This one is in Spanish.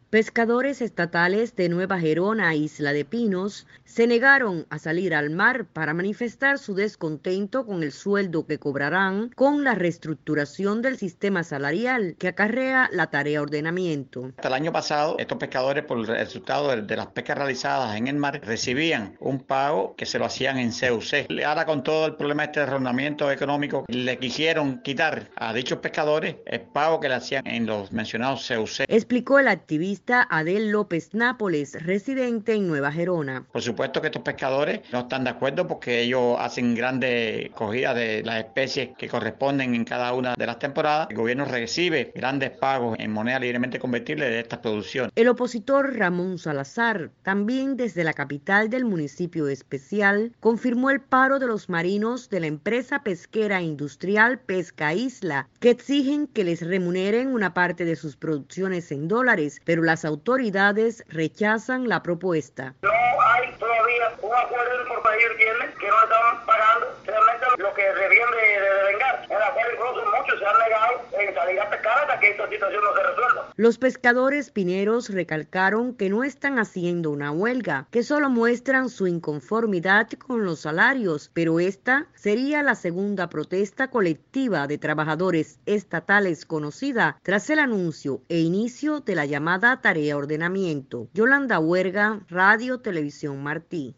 Pescadores estatales de Nueva Gerona, Isla de Pinos, se negaron a salir al mar para manifestar su descontento con el sueldo que cobrarán con la reestructuración del sistema salarial que acarrea la tarea ordenamiento. Hasta el año pasado, estos pescadores, por el resultado de las pescas realizadas en el mar, recibían un pago que se lo hacían en CUC. Ahora, con todo el problema de arrendamiento económico, le quisieron quitar a dichos pescadores el pago que le hacían en los mencionados CUC. Explicó el activista Adel López Nápoles, residente en Nueva Gerona. Por supuesto que estos pescadores no están de acuerdo porque ellos hacen grandes cogidas de las especies que corresponden en cada una de las temporadas. El gobierno recibe grandes pagos en moneda libremente convertible de estas producciones. El opositor Ramón Salazar, también desde la capital del municipio especial, confirmó el paro de los marinos de la empresa pesquera industrial Pesca Isla, que exigen que les remuneren una parte de sus producciones en dólares, pero las autoridades rechazan la propuesta. No hay todavía un acuerdo por país viernes que no estaban pagando realmente lo que debían de vengar, en la cual incluso muchos se han negado en salir a pescar hasta que esta situación no se resuelva. Los pescadores pineros recalcaron que no están haciendo una huelga, que solo muestran su inconformidad con los salarios, pero esta sería la segunda protesta colectiva de trabajadores estatales conocida tras el anuncio e inicio de la llamada tarea ordenamiento. Yolanda Huerga, Radio Televisión Martí.